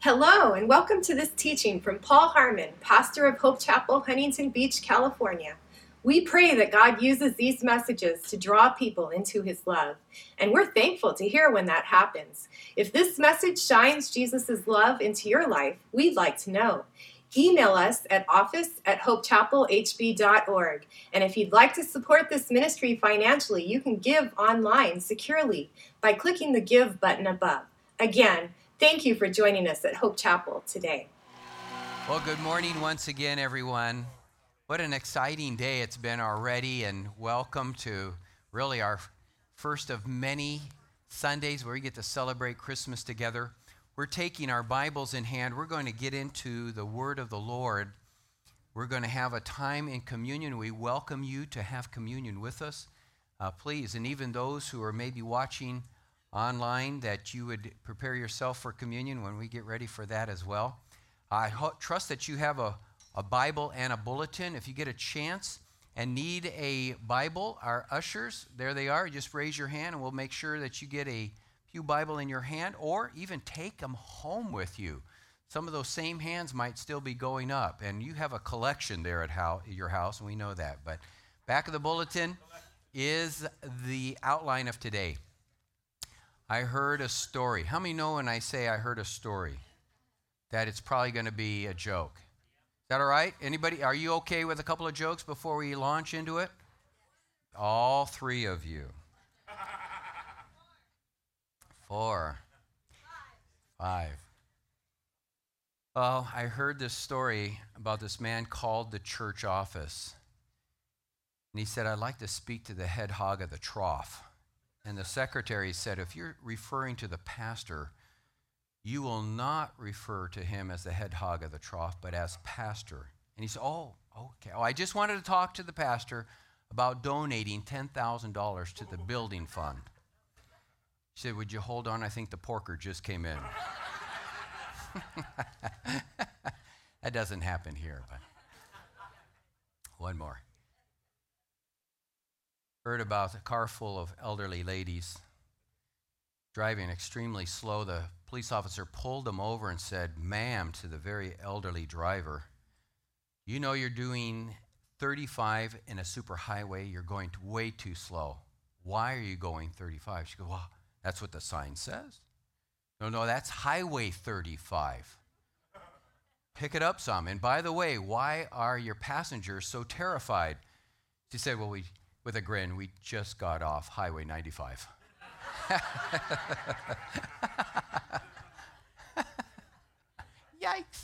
Hello, and welcome to this teaching from Paul Harmon, pastor of Hope Chapel, Huntington Beach, California. We pray that God uses these messages to draw people into his love, and we're thankful to hear when that happens. If this message shines Jesus' love into your life, we'd like to know. Email us at office@hopechapelhb.org. And if you'd like to support this ministry financially, you can give online securely by clicking the Give button above. Again, thank you for joining us at Hope Chapel today. Well, good morning once again, everyone. What an exciting day it's been already, and welcome to really our first of many Sundays where we get to celebrate Christmas together. We're taking our Bibles in hand. We're going to get into the Word of the Lord. We're going to have a time in communion. We welcome you to have communion with us, please. And even those who are maybe watching online, that you would prepare yourself for communion when we get ready for that as well. I trust that you have a Bible and a bulletin. If you get a chance and need a Bible, our ushers, there they are. Just raise your hand and we'll make sure that you get a Pew Bible in your hand, or even take them home with you. Some of those same hands might still be going up, and you have a collection there at your house, and we know that. But back of the bulletin is the outline of today. I heard a story. How many know when I say I heard a story that it's probably going to be a joke? Is that all right? Anybody, are you okay with a couple of jokes before we launch into it? All three of you. 4, 5. Well, I heard this story about this man called the church office. And he said, I'd like to speak to the head hog of the trough. And the secretary said, if you're referring to the pastor, you will not refer to him as the head hog of the trough, but as pastor. And he said, oh, okay. Oh, I just wanted to talk to the pastor about donating $10,000 to the building fund. He said, would you hold on? I think the porker just came in. That doesn't happen here, but one more. Heard about a car full of elderly ladies driving extremely slow. The police officer pulled them over and said, ma'am, to the very elderly driver, you know you're doing 35 in a superhighway. You're going way too slow. Why are you going 35? She goes, well, that's what the sign says. No, that's Highway 35. Pick it up some. And by the way, why are your passengers so terrified? She said, well, with a grin, we just got off Highway 95. Yikes.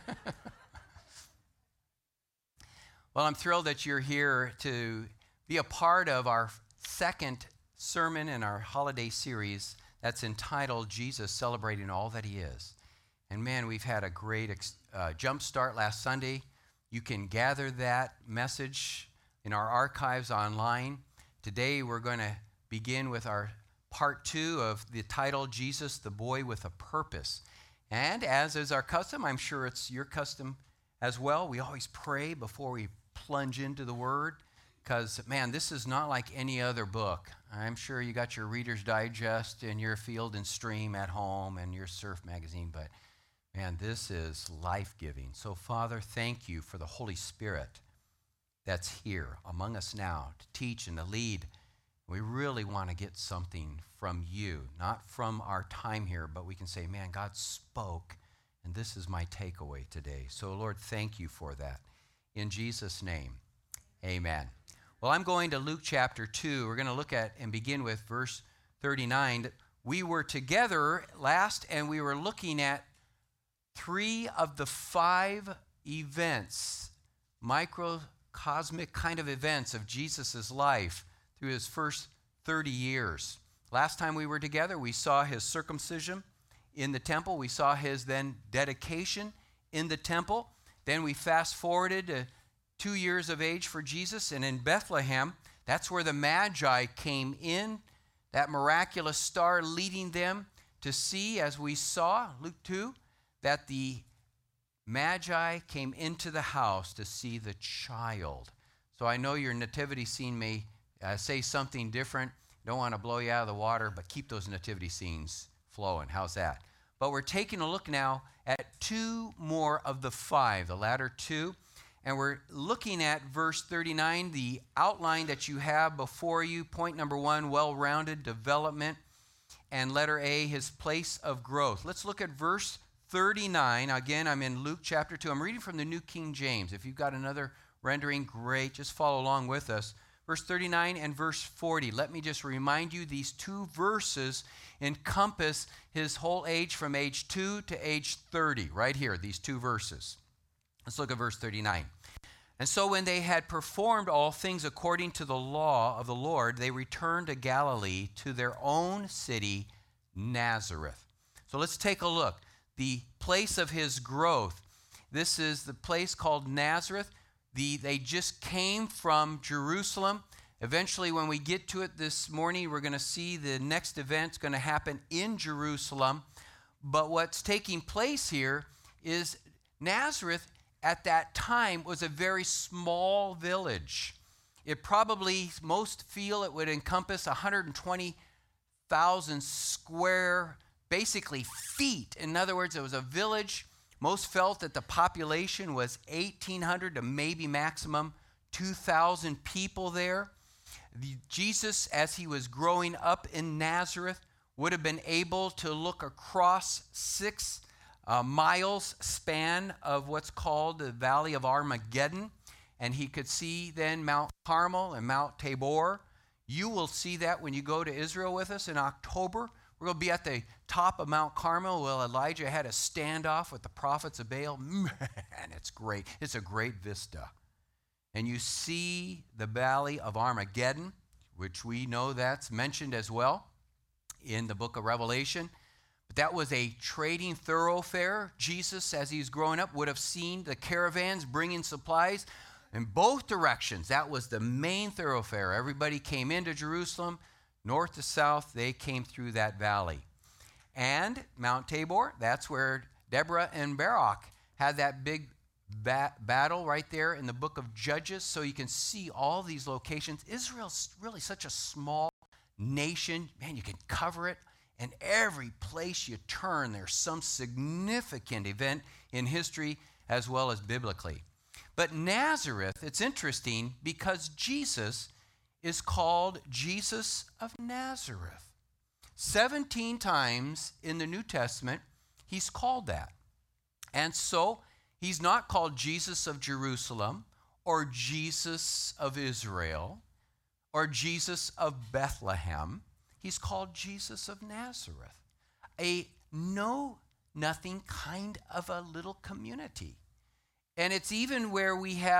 Well, I'm thrilled that you're here to be a part of our second sermon in our holiday series that's entitled Jesus Celebrating All That He Is. And man, we've had a great jump start last Sunday. You can gather that message in our archives online. Today we're going to begin with our part 2 of the title, Jesus, the Boy with a Purpose. And as is our custom, I'm sure it's your custom as well, we always pray before we plunge into the Word, because, man, this is not like any other book. I'm sure you got your Reader's Digest and your Field and Stream at home and your Surf magazine, but, man, this is life-giving. So, Father, thank you for the Holy Spirit that's here among us now to teach and to lead. We really want to get something from you, not from our time here, but we can say, man, God spoke, and this is my takeaway today. So, Lord, thank you for that. In Jesus' name, amen. Well, I'm going to Luke chapter 2. We're going to look at and begin with verse 39. We were together last, and we were looking at 3 of the 5 events, microcosmic kind of events of Jesus' life through his first 30 years. Last time we were together, we saw his circumcision in the temple. We saw his then dedication in the temple. Then we fast forwarded to 2 years of age for Jesus, and in Bethlehem, that's where the Magi came in, that miraculous star leading them to see, as we saw, Luke 2, that the Magi came into the house to see the child. So I know your nativity scene may say something different. Don't want to blow you out of the water, but keep those nativity scenes flowing. How's that? but we're taking a look now at two more of the five, the latter two. And we're looking at verse 39, the outline that you have before you. Point number one, well-rounded development. And letter A, his place of growth. Let's look at verse 39. Again, I'm in Luke chapter 2. I'm reading from the New King James. If you've got another rendering, great. Just follow along with us. Verse 39 and verse 40. Let me just remind you, these two verses encompass his whole age from age 2 to age 30. Right here, these two verses. Let's look at verse 39. And so when they had performed all things according to the law of the Lord, they returned to Galilee, to their own city, Nazareth. So let's take a look. The place of his growth. This is the place called Nazareth. They just came from Jerusalem. Eventually, when we get to it this morning, we're going to see the next event's going to happen in Jerusalem. But what's taking place here is Nazareth at that time was a very small village. It probably, most feel it would encompass 120,000 square, basically feet. In other words, it was a village. Most felt that the population was 1,800 to maybe maximum 2,000 people there. Jesus, as he was growing up in Nazareth, would have been able to look across 6 miles span of what's called the Valley of Armageddon, and he could see then Mount Carmel and Mount Tabor. You will see that when you go to Israel with us in October. We're going to be at the top of Mount Carmel. Well, Elijah had a standoff with the prophets of Baal. Man, it's great. It's a great vista. And you see the Valley of Armageddon, which we know that's mentioned as well in the book of Revelation. But that was a trading thoroughfare. Jesus, as he's growing up, would have seen the caravans bringing supplies in both directions. That was the main thoroughfare. Everybody came into Jerusalem, north to south. They came through that valley. And Mount Tabor, that's where Deborah and Barak had that big battle right there in the book of Judges. So you can see all these locations. Israel's really such a small nation. Man, you can cover it. And every place you turn, there's some significant event in history as well as biblically. But Nazareth, it's interesting because Jesus is called Jesus of Nazareth. 17 times in the New Testament, he's called that. And so he's not called Jesus of Jerusalem or Jesus of Israel or Jesus of Bethlehem. He's called Jesus of Nazareth, a know-nothing kind of a little community. And it's even where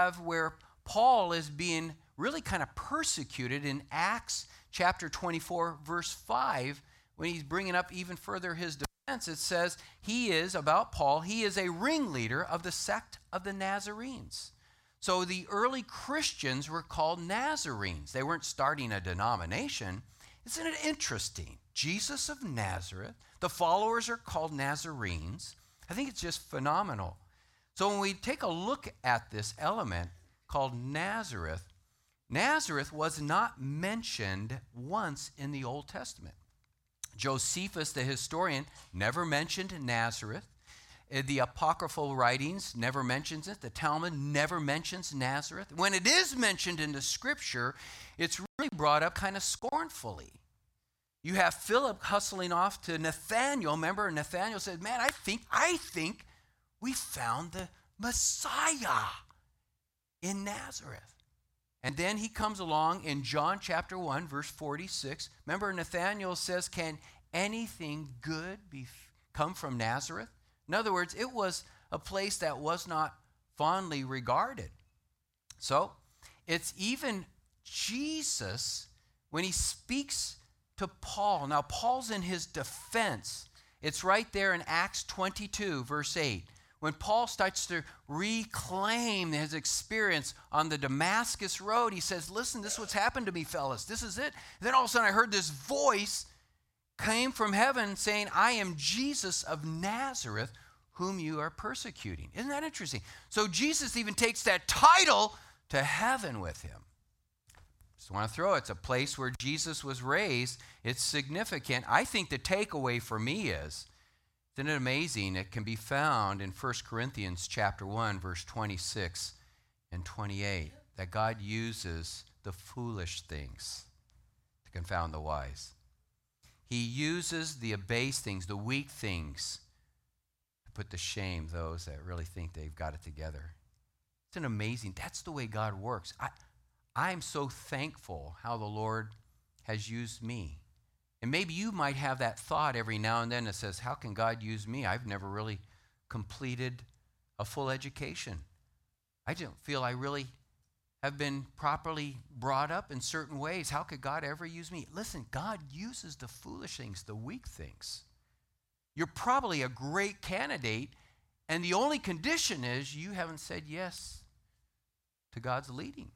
Paul is being really kind of persecuted in Acts chapter 24, verse 5, when he's bringing up even further his defense. It says he is, about Paul, he is a ringleader of the sect of the Nazarenes. So the early Christians were called Nazarenes. They weren't starting a denomination. Isn't it interesting? Jesus of Nazareth, the followers are called Nazarenes. I think it's just phenomenal. So when we take a look at this element called Nazareth, Nazareth was not mentioned once in the Old Testament. Josephus, the historian, never mentioned Nazareth. The apocryphal writings never mentions it. The Talmud never mentions Nazareth. When it is mentioned in the scripture, it's really brought up kind of scornfully. You have Philip hustling off to Nathanael. Remember, Nathanael said, man, I think we found the Messiah in Nazareth. And then he comes along in John chapter 1, verse 46. Remember, Nathanael says, can anything good come from Nazareth? In other words, it was a place that was not fondly regarded. So it's even Jesus, when he speaks to Paul. Now, Paul's in his defense. It's right there in Acts 22, verse 8. When Paul starts to reclaim his experience on the Damascus road, he says, listen, this is what's happened to me, fellas. This is it. And then all of a sudden I heard this voice came from heaven saying, I am Jesus of Nazareth, whom you are persecuting. Isn't that interesting? So Jesus even takes that title to heaven with him. Just want to throw it. It's a place where Jesus was raised. It's significant. I think the takeaway for me is Isn't it amazing? It can be found in 1 Corinthians chapter 1, verse 26 and 28, that God uses the foolish things to confound the wise. He uses the abased things, the weak things, to put to shame those that really think they've got it together. It's an amazing, that's the way God works. I'm so thankful how the Lord has used me. And maybe you might have that thought every now and then that says, how can God use me? I've never really completed a full education. I don't feel I really have been properly brought up in certain ways. How could God ever use me? Listen, God uses the foolish things, the weak things. You're probably a great candidate, and the only condition is you haven't said yes to God's leading.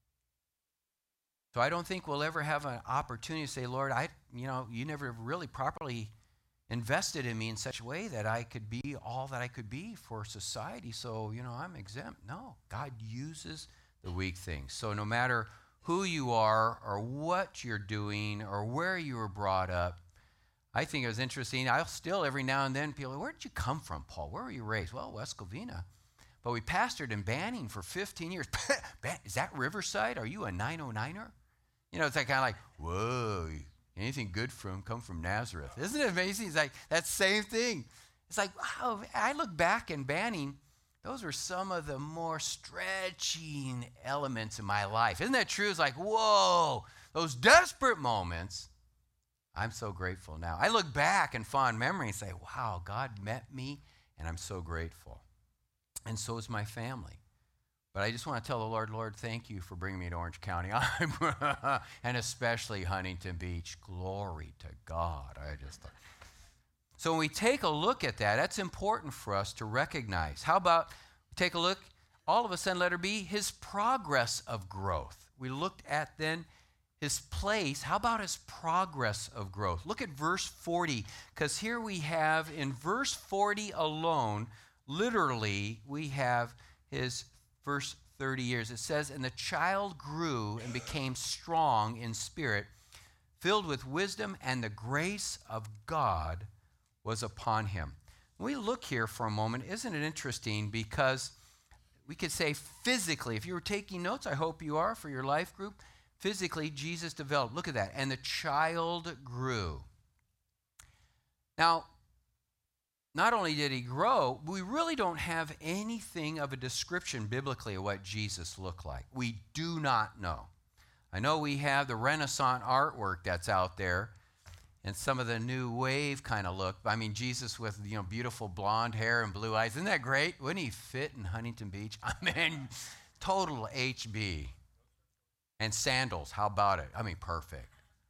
So I don't think we'll ever have an opportunity to say, Lord, you never really properly invested in me in such a way that I could be all that I could be for society. So, I'm exempt. No, God uses the weak things. So no matter who you are or what you're doing or where you were brought up, I think it was interesting. I'll still every now and then people, where did you come from, Paul? Where were you raised? Well, West Covina. But we pastored in Banning for 15 years. Is that Riverside? Are you a 909er? It's like kind of like, whoa, anything good come from Nazareth. Isn't it amazing? It's like that same thing. It's like, wow, I look back in Banning, those were some of the more stretching elements in my life. Isn't that true? It's like, whoa, those desperate moments. I'm so grateful now. I look back in fond memory and say, wow, God met me, and I'm so grateful. And so is my family. But I just want to tell the Lord, thank you for bringing me to Orange County, and especially Huntington Beach. Glory to God. So when we take a look at that, that's important for us to recognize. How about take a look, all of a sudden, letter B, his progress of growth. We looked at then his place. How about his progress of growth? Look at verse 40, because here we have in verse 40 alone, literally, we have his first 30 years. It says, and the child grew and became strong in spirit, filled with wisdom, and the grace of God was upon him. When we look here for a moment, isn't it interesting? Because we could say physically, if you were taking notes, I hope you are for your life group, physically, Jesus developed. Look at that. And the child grew. Now, not only did he grow, we really don't have anything of a description biblically of what Jesus looked like. We do not know. I know we have the Renaissance artwork that's out there and some of the new wave kind of look. I mean, Jesus with, beautiful blonde hair and blue eyes. Isn't that great? Wouldn't he fit in Huntington Beach? I mean, total HB. And sandals, how about it? I mean, perfect.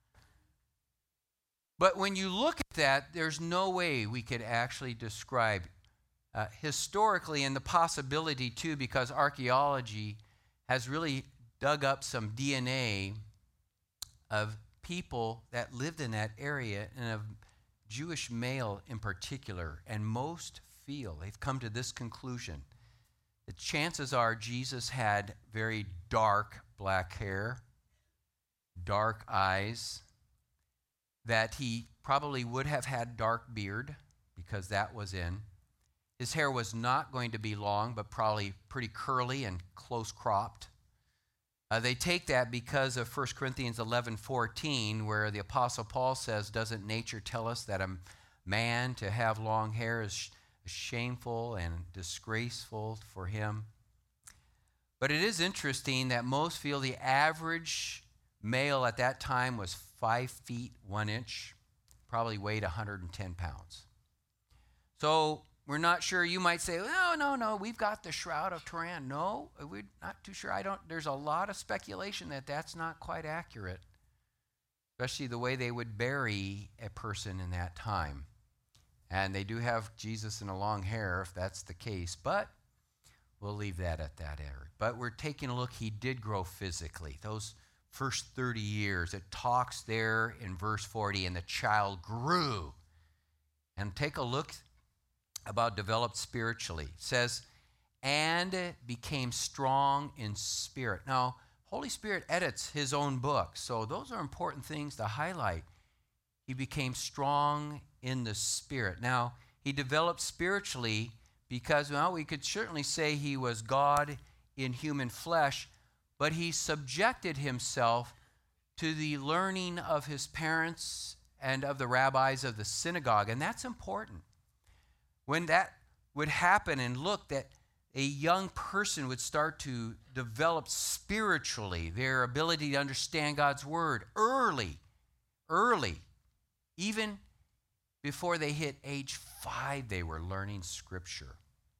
But when you look at that, there's no way we could actually describe historically, and the possibility too, because archaeology has really dug up some DNA of people that lived in that area, and of Jewish male in particular, and most feel, they've come to this conclusion, the chances are Jesus had very dark black hair, dark eyes, that he probably would have had dark beard because that was in. His hair was not going to be long, but probably pretty curly and close cropped. They take that because of 1 Corinthians 11:14, where the Apostle Paul says, doesn't nature tell us that a man to have long hair is shameful and disgraceful for him? But it is interesting that most feel the average male at that time was 5 feet 1 inch, probably weighed 110 pounds. So we're not sure. You might say, no, we've got the Shroud of Turin. No, we're not too sure. There's a lot of speculation that that's not quite accurate, especially the way they would bury a person in that time. And they do have Jesus in a long hair, if that's the case, but we'll leave that at that area. But we're taking a look. He did grow physically. Those first 30 years, it talks there in verse 40, and the child grew. And take a look about developed spiritually. It says, and became strong in spirit. Now, Holy Spirit edits his own book, so those are important things to highlight. He became strong in the spirit. Now, he developed spiritually because, well, we could certainly say he was God in human flesh, but he subjected himself to the learning of his parents and of the rabbis of the synagogue, and that's important. When that would happen, and look, that a young person would start to develop spiritually their ability to understand God's word early, even before they hit age 5, they were learning Scripture.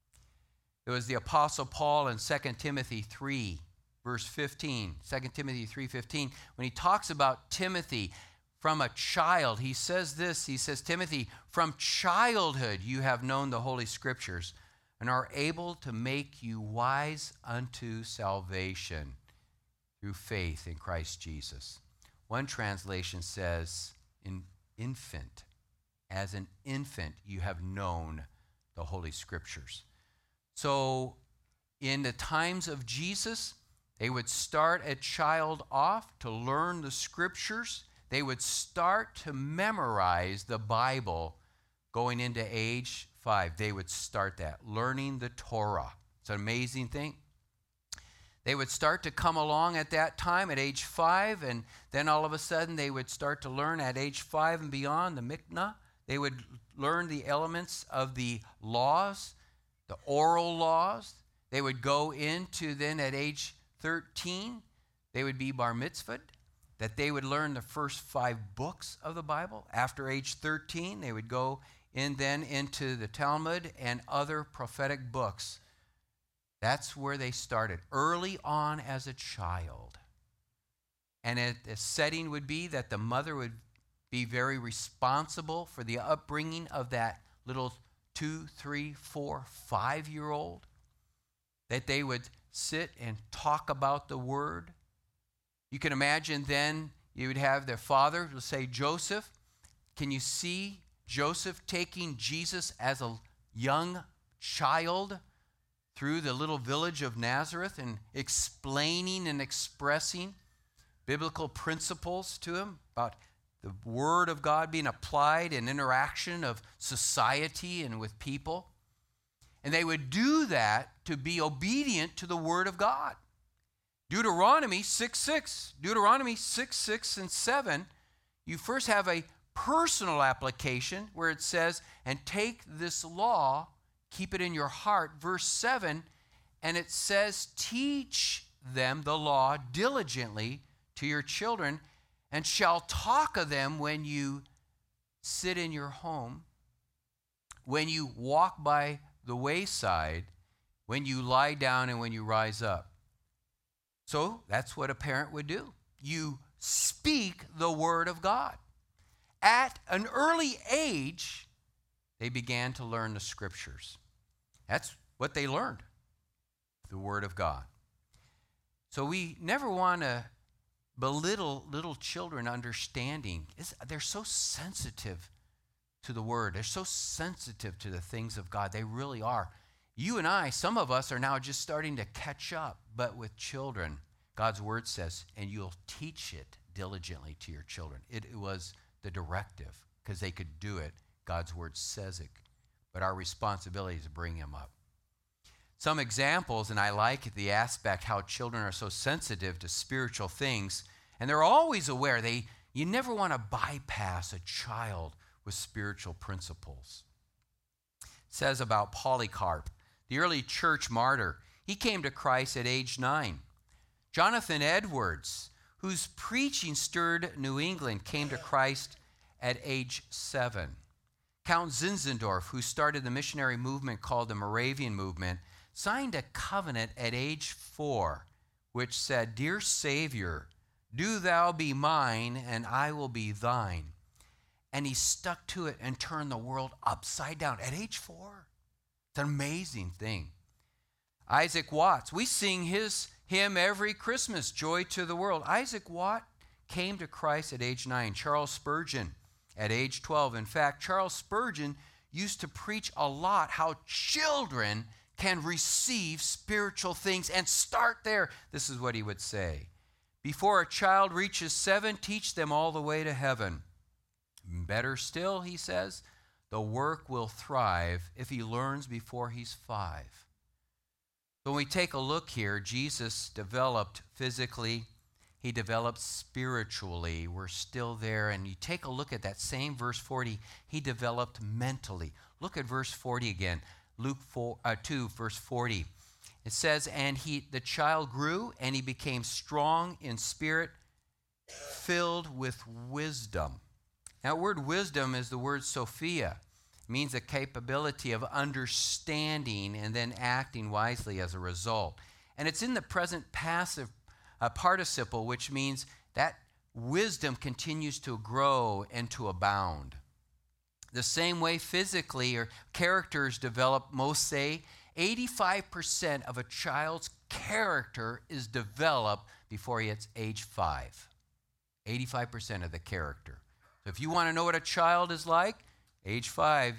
It was the Apostle Paul in 2 Timothy 3, verse 15, 2 Timothy 3:15, when he talks about Timothy from a child. He says this, he says, Timothy, from childhood you have known the Holy Scriptures and are able to make you wise unto salvation through faith in Christ Jesus. One translation says, in infant, as an infant you have known the Holy Scriptures. So in the times of Jesus, they would start a child off to learn the Scriptures. They would start to memorize the Bible going into age 5. They would start that, learning the Torah. It's an amazing thing. They would start to come along at that time at age 5, and then all of a sudden they would start to learn at age 5 and beyond the Miknah. They would learn the elements of the laws, the oral laws. They would go into then at age 13, they would be bar mitzvahed, that they would learn the first 5 books of the Bible. After age 13, they would go in then into the Talmud and other prophetic books. That's where they started, early on as a child. And the setting would be that the mother would be very responsible for the upbringing of that little 2, 3, 4, 5-year-old, that they would sit and talk about the word. You can imagine then you would have their father, let's say Joseph. Can you see Joseph taking Jesus as a young child through the little village of Nazareth and explaining and expressing biblical principles to him about the Word of God being applied in interaction of society and with people? And they would do that to be obedient to the Word of God. Deuteronomy 6:6 and 7, you first have a personal application where it says, and take this law, keep it in your heart. Verse 7, and it says, teach them the law diligently to your children, and shall talk of them when you sit in your home, when you walk by the wayside, when you lie down and when you rise up. So that's what a parent would do. You speak the Word of God. At an early age, they began to learn the Scriptures. That's what they learned, the Word of God. So we never want to belittle little children understanding. They're so sensitive to the Word. They're so sensitive to the things of God. They really are. You and I, some of us are now just starting to catch up, but with children, God's Word says, and you'll teach it diligently to your children. It was the directive, because they could do it. God's Word says it. But our responsibility is to bring them up. Some examples, and I like the aspect how children are so sensitive to spiritual things, and they're always aware. You never want to bypass a child with spiritual principles. It says about Polycarp, the early church martyr. He came to Christ at age 9. Jonathan Edwards, whose preaching stirred New England, came to Christ at age 7. Count Zinzendorf, who started the missionary movement called the Moravian Movement, signed a covenant at age 4, which said, "Dear Savior, do thou be mine, and I will be thine." And he stuck to it and turned the world upside down at age 4. It's an amazing thing. Isaac Watts, we sing his hymn every Christmas, Joy to the World. Isaac Watt came to Christ at age 9. Charles Spurgeon at age 12. In fact, Charles Spurgeon used to preach a lot how children can receive spiritual things and start there. This is what he would say. Before a child reaches 7, teach them all the way to heaven. Better still, he says, the work will thrive if he learns before he's 5. So when we take a look here, Jesus developed physically, he developed spiritually. We're still there. And you take a look at that same verse 40, he developed mentally. Look at verse 40 again, Luke 2, verse 40. It says, and the child grew, and he became strong in spirit, filled with wisdom. That word wisdom is the word Sophia. It means the capability of understanding and then acting wisely as a result. And it's in the present passive participle, which means that wisdom continues to grow and to abound. The same way physically or characters develop, most say 85% of a child's character is developed before he hits age 5. 85% of the character. So if you want to know what a child is like, age 5,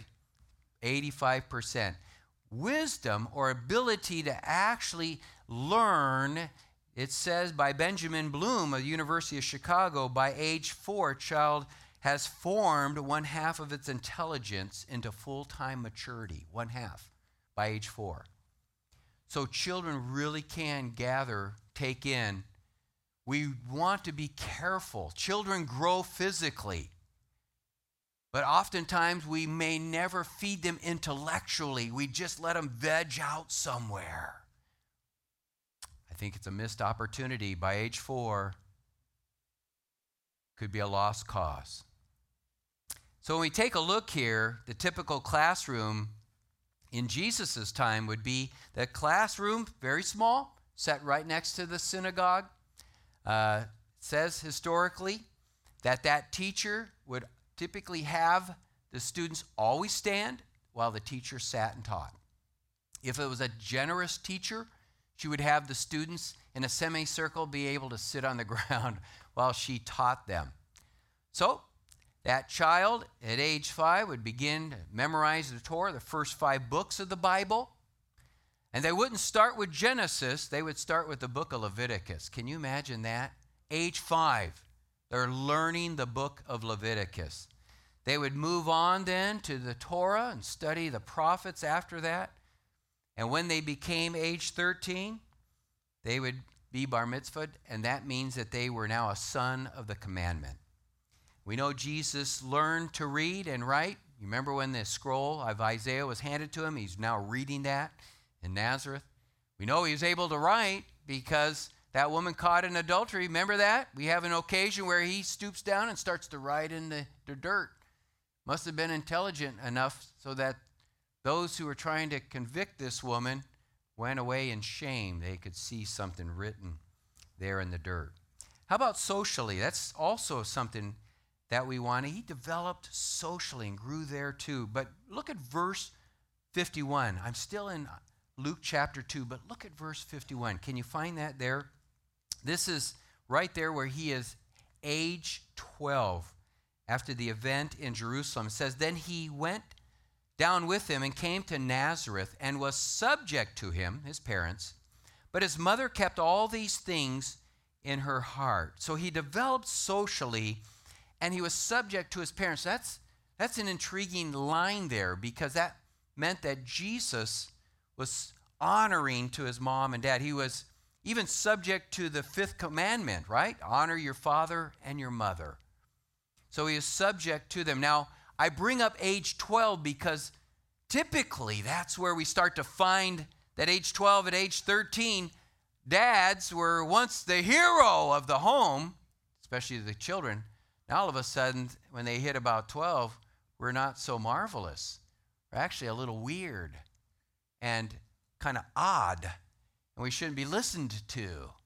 85%. Wisdom or ability to actually learn, it says by Benjamin Bloom of the University of Chicago, by age 4, a child has formed 1/2 of its intelligence into full-time maturity, 1/2 by age 4. So children really can gather, take in. We want to be careful. Children grow physically, but oftentimes we may never feed them intellectually. We just let them veg out somewhere. I think it's a missed opportunity. By age 4, could be a lost cause. So when we take a look here, the typical classroom in Jesus' time would be the classroom, very small, set right next to the synagogue. Says historically that teacher would typically have the students always stand while the teacher sat and taught. If it was a generous teacher, she would have the students in a semicircle be able to sit on the ground while she taught them. So that child at age 5 would begin to memorize the Torah, the first 5 books of the Bible. And they wouldn't start with Genesis, they would start with the book of Leviticus. Can you imagine that? Age 5, they're learning the book of Leviticus. They would move on then to the Torah and study the prophets after that. And when they became age 13, they would be bar mitzvahed, and that means that they were now a son of the commandment. We know Jesus learned to read and write. You remember when the scroll of Isaiah was handed to him? He's now reading that in Nazareth. We know he was able to write because that woman caught in adultery, remember that? We have an occasion where he stoops down and starts to write in the dirt. Must have been intelligent enough so that those who were trying to convict this woman went away in shame. They could see something written there in the dirt. How about socially? That's also something that we want. He developed socially and grew there too. But look at verse 51. I'm still in Luke chapter 2, but look at verse 51. Can you find that there? This is right there where he is age 12 after the event in Jerusalem. It says, then he went down with him and came to Nazareth and was subject to him, his parents, but his mother kept all these things in her heart. So he developed socially and he was subject to his parents. That's an intriguing line there because that meant that Jesus was honoring to his mom and dad. He was even subject to the 5th commandment, right? Honor your father and your mother. So he is subject to them. Now, I bring up age 12 because typically that's where we start to find that age 12 and age 13, dads were once the hero of the home, especially the children. Now all of a sudden, when they hit about 12, we're not so marvelous. We're actually a little weird and kind of odd, and we shouldn't be listened to.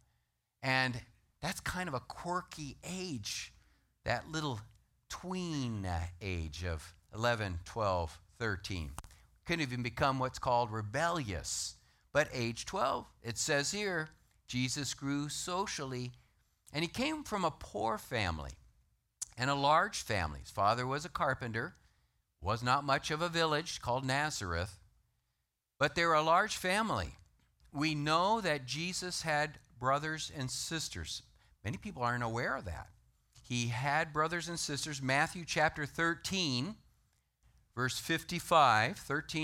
And that's kind of a quirky age, that little tween age of 11, 12, 13. Could even become what's called rebellious. But age 12, it says here, Jesus grew socially, and he came from a poor family and a large family. His father was a carpenter, was not much of a village called Nazareth, but they were a large family. We know that Jesus had brothers and sisters. Many people aren't aware of that. He had brothers and sisters. Matthew chapter 13, verse 55,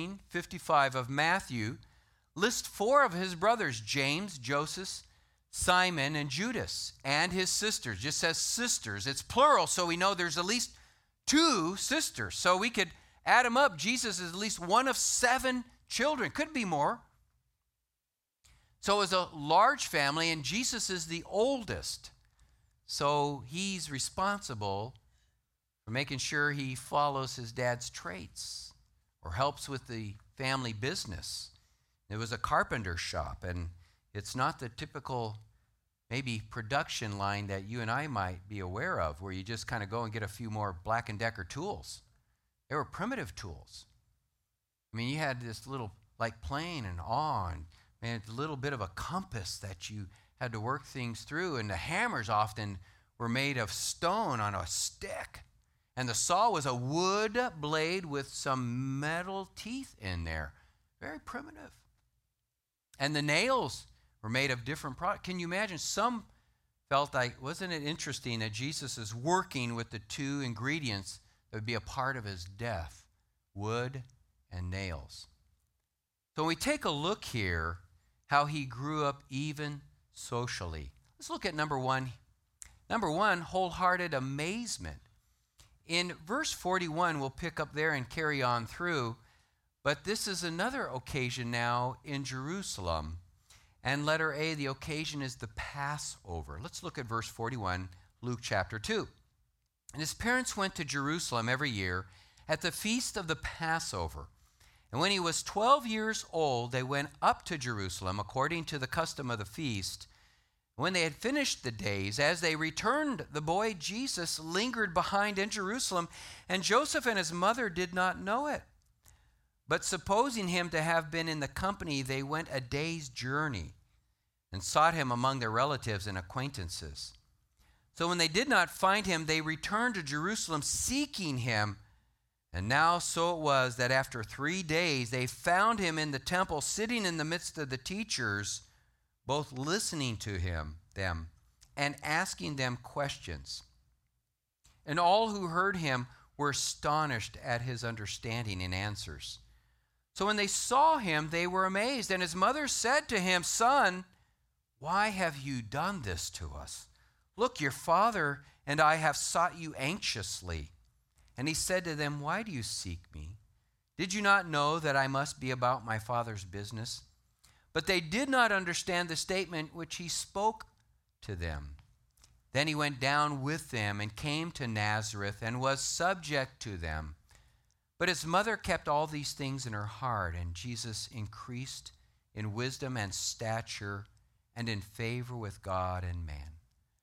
13:55 of Matthew, lists 4 of his brothers, James, Joseph, Simon, and Judas, and his sisters. Just says sisters. It's plural, so we know there's at least 2 sisters. So we could add them up. Jesus is at least one of 7 children. Could be more. So it was a large family, and Jesus is the oldest. So he's responsible for making sure he follows his dad's traits or helps with the family business. It was a carpenter shop, and it's not the typical maybe production line that you and I might be aware of, where you just kind of go and get a few more Black & Decker tools. They were primitive tools. I mean, you had this little like plane and awl, and man, a little bit of a compass that you had to work things through, and the hammers often were made of stone on a stick. And the saw was a wood blade with some metal teeth in there. Very primitive. And the nails were made of different products. Can you imagine? Some felt like, wasn't it interesting that Jesus is working with the 2 ingredients that would be a part of his death, wood and nails. So when we take a look here, how he grew up even socially. Let's look at number 1. Number 1, wholehearted amazement. In verse 41, we'll pick up there and carry on through, but this is another occasion now in Jerusalem. And letter A, the occasion is the Passover. Let's look at verse 41, Luke chapter 2. And his parents went to Jerusalem every year at the feast of the Passover. And when he was 12 years old, they went up to Jerusalem according to the custom of the feast. When they had finished the days, as they returned, the boy Jesus lingered behind in Jerusalem, and Joseph and his mother did not know it. But supposing him to have been in the company, they went a day's journey and sought him among their relatives and acquaintances. So when they did not find him, they returned to Jerusalem seeking him. And now so it was that after 3 days they found him in the temple, sitting in the midst of the teachers, both listening to them and asking them questions. And all who heard him were astonished at his understanding and answers. So when they saw him, they were amazed. And his mother said to him, "Son, why have you done this to us? Look, your father and I have sought you anxiously." And he said to them, "Why do you seek me? Did you not know that I must be about my father's business?" But they did not understand the statement which he spoke to them. Then he went down with them and came to Nazareth and was subject to them. But his mother kept all these things in her heart, and Jesus increased in wisdom and stature and in favor with God and man.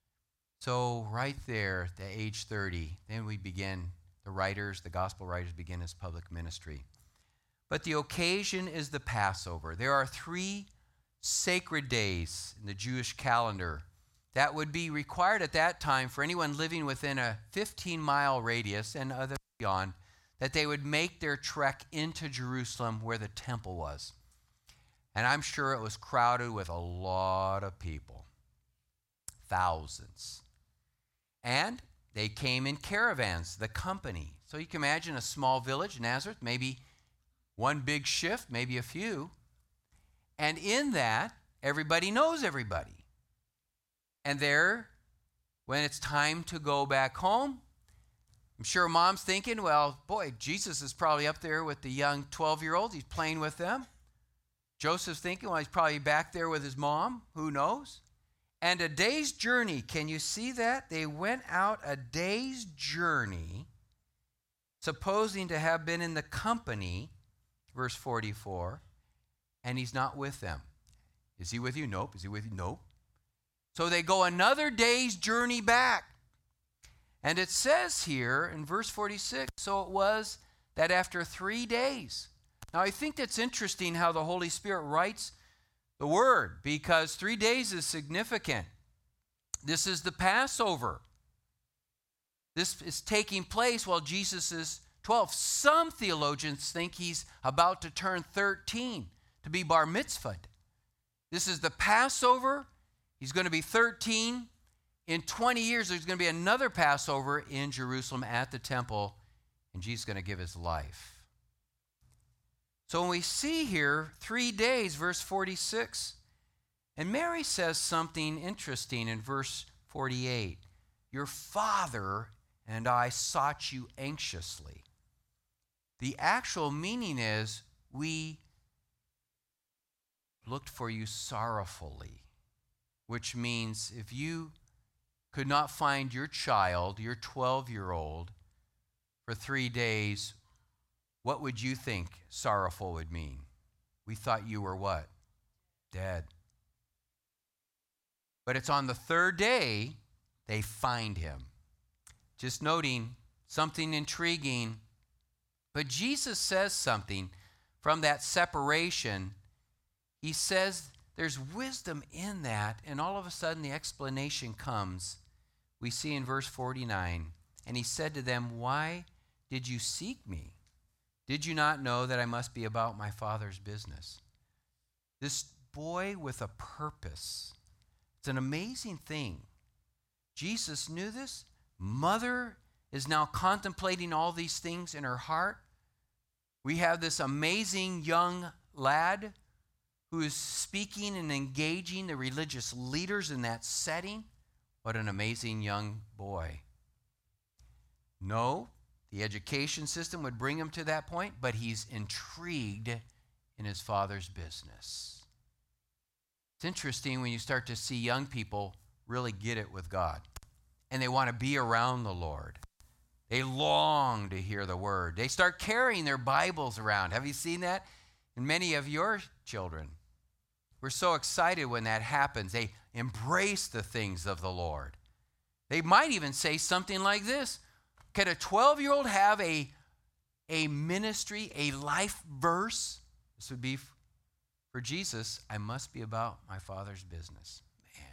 So right there at the age 30, then we begin, the gospel writers begin his public ministry. But the occasion is the Passover. There are 3 sacred days in the Jewish calendar that would be required at that time for anyone living within a 15-mile radius and other beyond, that they would make their trek into Jerusalem where the temple was. And I'm sure it was crowded with a lot of people, thousands. And they came in caravans, the company. So you can imagine a small village, Nazareth, maybe one big shift, maybe a few. And in that, everybody knows everybody. And there, when it's time to go back home, I'm sure mom's thinking, well, boy, Jesus is probably up there with the young 12-year-olds. He's playing with them. Joseph's thinking, well, he's probably back there with his mom. Who knows? And a day's journey. Can you see that? They went out a day's journey, supposing to have been in the company, verse 44, and he's not with them. Is he with you? Nope. Is he with you? Nope. So they go another day's journey back. And it says here in verse 46, so it was that after 3 days. Now I think that's interesting how the Holy Spirit writes the word, because 3 days is significant. This is the Passover. This is taking place while Jesus is 12. Some theologians think he's about to turn 13, to be bar mitzvahed. This is the Passover. He's going to be 13. In 20 years, there's going to be another Passover in Jerusalem at the temple, and Jesus is going to give his life. So when we see here 3 days, verse 46, and Mary says something interesting in verse 48. Your father and I sought you anxiously. The actual meaning is we looked for you sorrowfully, which means if you could not find your child, your 12-year-old, for 3 days, what would you think sorrowful would mean? We thought you were what? Dead. But it's on the 3rd day they find him. Just noting something intriguing. But Jesus says something from that separation. He says there's wisdom in that, and all of a sudden the explanation comes. We see in verse 49, and he said to them, why did you seek me? Did you not know that I must be about my Father's business? This boy with a purpose. It's an amazing thing. Jesus knew this. Mother is now contemplating all these things in her heart. We have this amazing young lad who is speaking and engaging the religious leaders in that setting. What an amazing young boy. No, the education system would bring him to that point, but he's intrigued in his Father's business. It's interesting when you start to see young people really get it with God, and they want to be around the Lord. They long to hear the word. They start carrying their Bibles around. Have you seen that in many of your children? We're so excited when that happens. They embrace the things of the Lord. They might even say something like this. Can a 12-year-old have a ministry, a life verse? This would be for Jesus. I must be about my Father's business. Man.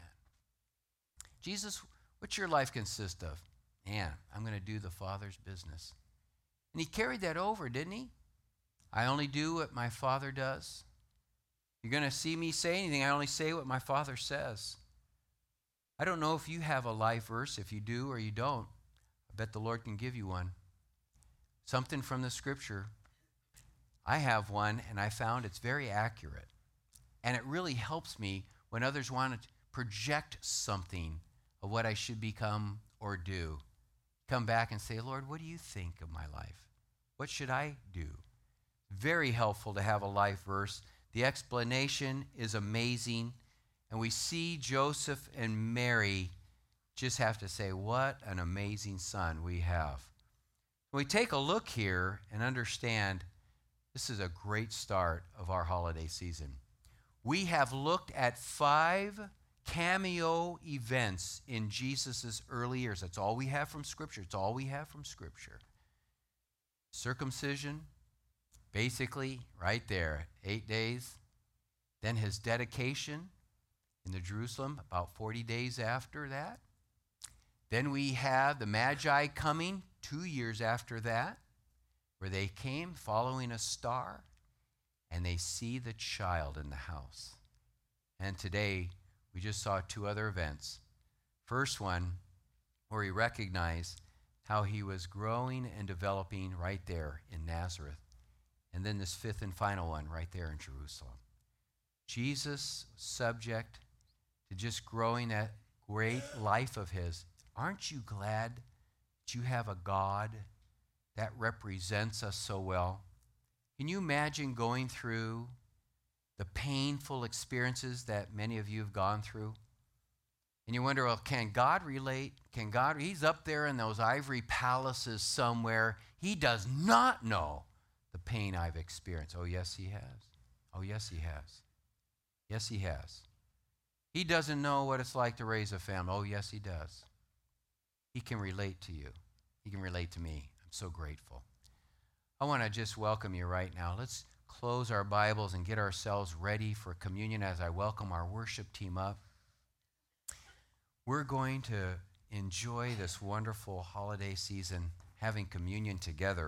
Jesus, what's your life consist of? Man, I'm going to do the Father's business. And he carried that over, didn't he? I only do what my Father does. You're going to see me say anything, I only say what my Father says. I don't know if you have a life verse, if you do or you don't. I bet the Lord can give you one. Something from the Scripture. I have one, and I found it's very accurate. And it really helps me when others want to project something of what I should become or do. Come back and say, Lord, what do you think of my life? What should I do? Very helpful to have a life verse. The explanation is amazing. And we see Joseph and Mary just have to say, what an amazing son we have. When we take a look here and understand this is a great start of our holiday season. We have looked at 5 cameo events in Jesus' early years. That's all we have from Scripture. It's all we have from Scripture. Circumcision, basically right there, 8 days. Then his dedication in the Jerusalem, about 40 days after that. Then we have the Magi coming 2 years after that, where they came following a star, and they see the child in the house. And today, we just saw 2 other events. First one, where he recognized how he was growing and developing right there in Nazareth. And then this 5th and final one right there in Jerusalem. Jesus, subject to just growing that great life of his. Aren't you glad that you have a God that represents us so well? Can you imagine going through the painful experiences that many of you have gone through? And you wonder, well, can God relate? Can God? He's up there in those ivory palaces somewhere. He does not know the pain I've experienced. Oh, yes, he has. Oh, yes, he has. Yes, he has. He doesn't know what it's like to raise a family. Oh, yes, he does. He can relate to you. He can relate to me. I'm so grateful. I want to just welcome you right now. Let's close our Bibles and get ourselves ready for communion as I welcome our worship team up. We're going to enjoy this wonderful holiday season having communion together.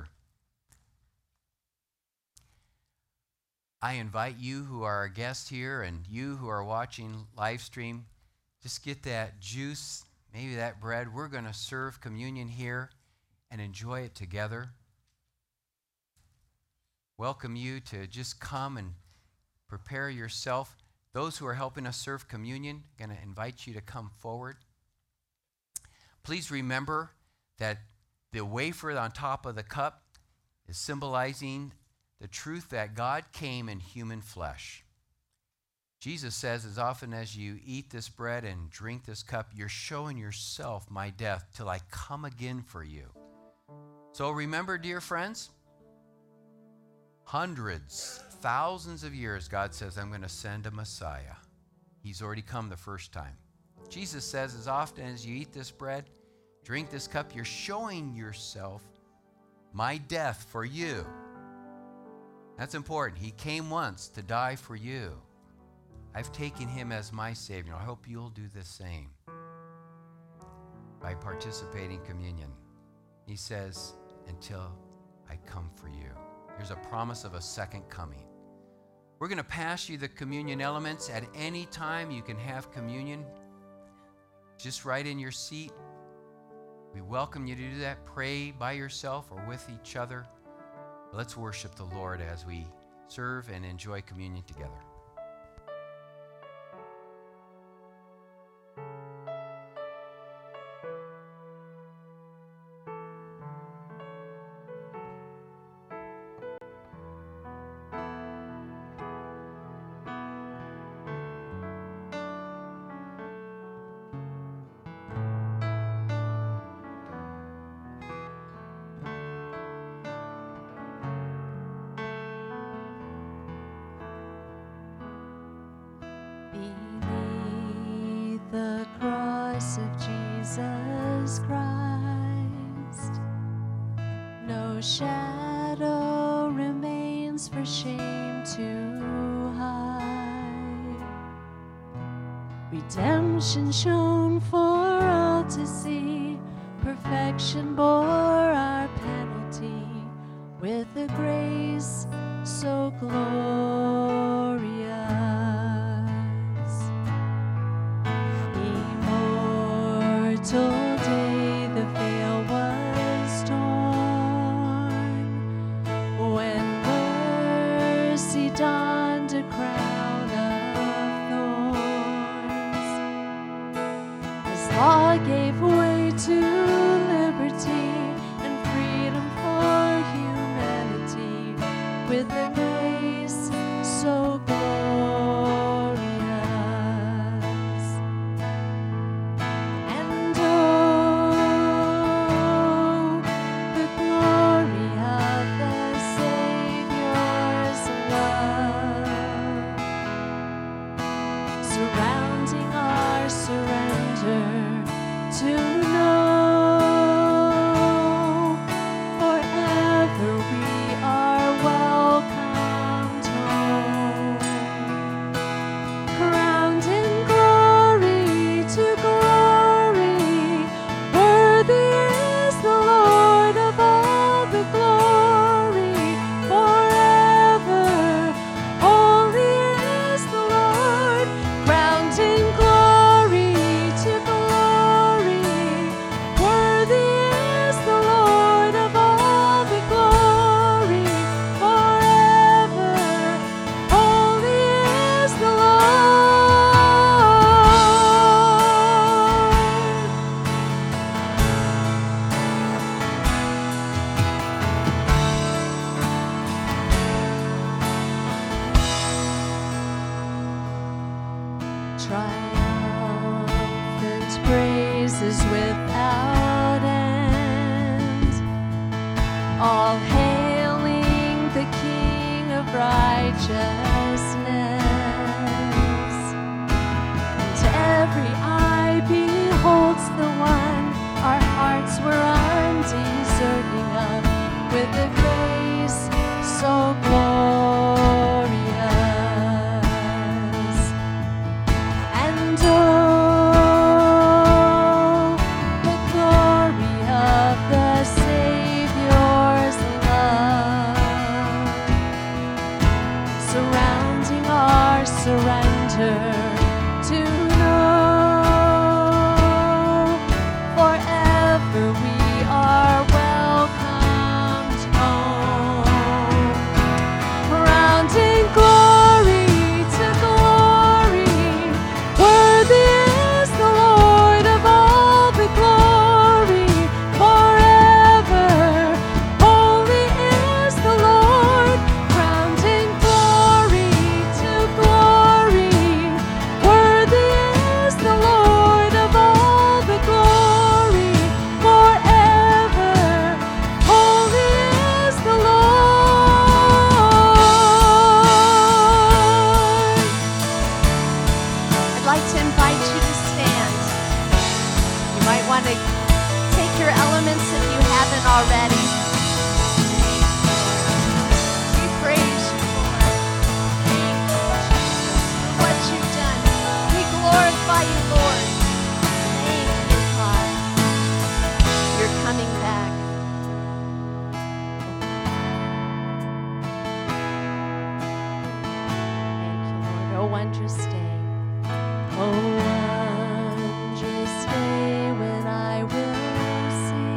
I invite you who are our guests here and you who are watching live stream, just get that juice, maybe that bread. We're going to serve communion here and enjoy it together. welcome you to just come and prepare yourself. Those who are helping us serve communion, going to invite you to come forward. Please remember that the wafer on top of the cup is symbolizing the truth that God came in human flesh. Jesus says, as often as you eat this bread and drink this cup, you're showing yourself my death till I come again for you. So remember, dear friends, hundreds, thousands of years, God says, I'm going to send a Messiah. He's already come the first time. Jesus says, as often as you eat this bread, drink this cup, you're showing yourself my death for you. That's important. He came once to die for you. I've taken him as my Savior. I hope you'll do the same by participating in communion. He says, until I come for you. There's a promise of a second coming. We're going to pass you the communion elements. At any time you can have communion just right in your seat. We welcome you to do that. Pray by yourself or with each other. Let's worship the Lord as we serve and enjoy communion together. Beneath the cross of Jesus Christ, no shadow remains for shame to hide. Redemption shone for all to see, perfection bore our penalty, with a grace so glorious. Immortal day the veil was torn, when mercy donned a crown of thorns. As law gave way to liberty and freedom for humanity, with a grace so glorious. And oh, the glory of the Savior's love, surrounding our surrender to know forever we are welcomed home, crowned in glory to glory. Worthy is the Lord of all the glory forever. Holy is the Lord, crowned in glory to glory. Worthy is the Lord of all the glory forever. Holy is the Lord. Triumphant praises without end, all hailing the King of righteousness. And every eye beholds the one our hearts were undeserving of, with a grace so glorious. And oh, the glory of the Savior's love, surrounding our surrender to know forever we are welcomed home, wondrous day. Oh, wondrous day when I will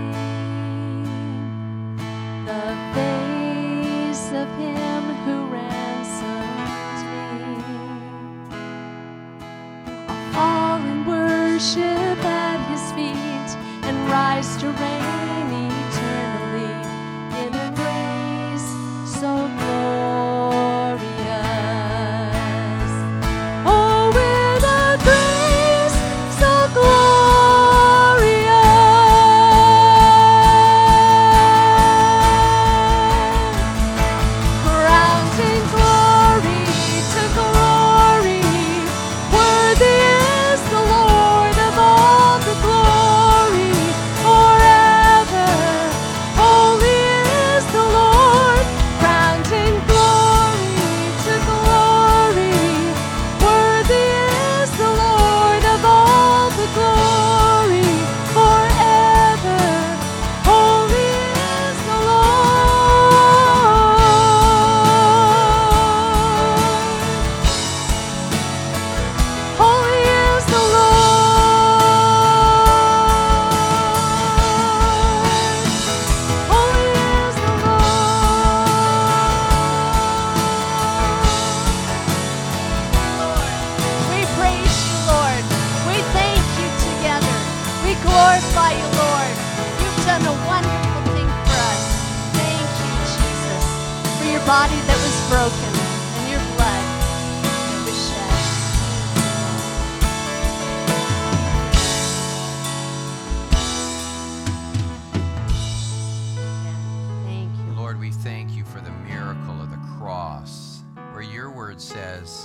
see the face of him who ransomed me. I'll fall and worship at his feet and rise to reign eternally in a grace so glorious. Oh, with a grace so glorious, crowned in glory to glory, worthy is the Lord of all the glory forever. Holy is the Lord, crowned in glory to glory, worthy is the Lord of all the glory forever. Holy is the Lord. Holy is the Lord. Holy is the Lord. We praise you, Lord. We thank you together. We glorify you, Lord. You've done a wonderful thing for us. Thank you, Jesus, for your body that was broken and your blood that was shed. Thank you. Lord, we thank you for the miracle of the cross, where your word says,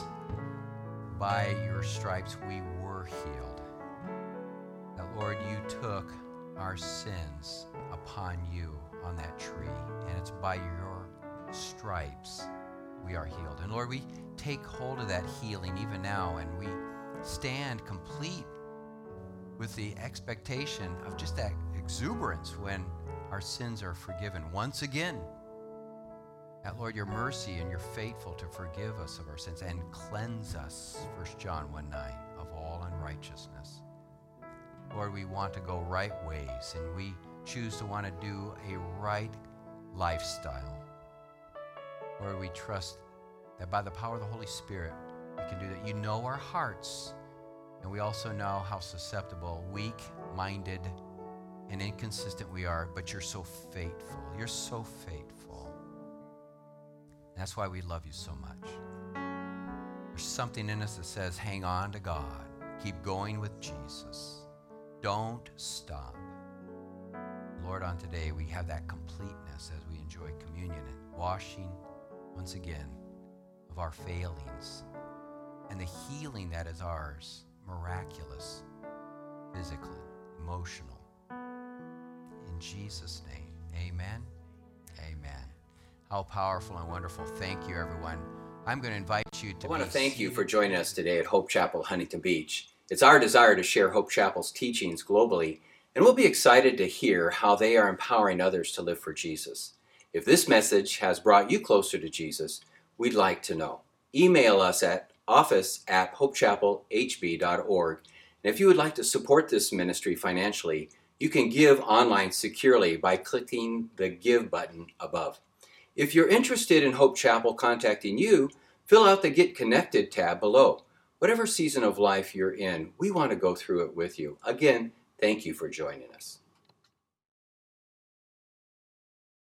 by your stripes we were healed. That, Lord, you took our sins upon you on that tree, and it's by your stripes we are healed. And Lord, we take hold of that healing even now, and we stand complete with the expectation of just that exuberance when our sins are forgiven once again. That, Lord, your mercy, and you're faithful to forgive us of our sins and cleanse us, 1 John 1:9, of all unrighteousness. Lord, we want to go right ways, and we choose to want to do a right lifestyle. Lord, we trust that by the power of the Holy Spirit, we can do that. You know our hearts, and we also know how susceptible, weak-minded, and inconsistent we are, but you're so faithful. You're so faithful. That's why we love you so much. There's something in us that says, hang on to God. Keep going with Jesus. Don't stop. Lord, on today, we have that completeness as we enjoy communion and washing, once again, of our failings and the healing that is ours, miraculous, physically, emotional. In Jesus' name, amen, amen. How powerful and wonderful. Thank you, everyone. I'm going to invite you to I want to thank you for joining us today at Hope Chapel, Huntington Beach. It's our desire to share Hope Chapel's teachings globally, and we'll be excited to hear how they are empowering others to live for Jesus. If this message has brought you closer to Jesus, we'd like to know. Email us at office@hopechapelhb.org. And if you would like to support this ministry financially, you can give online securely by clicking the Give button above. If you're interested in Hope Chapel contacting you, fill out the Get Connected tab below. Whatever season of life you're in, we want to go through it with you. Again, thank you for joining us.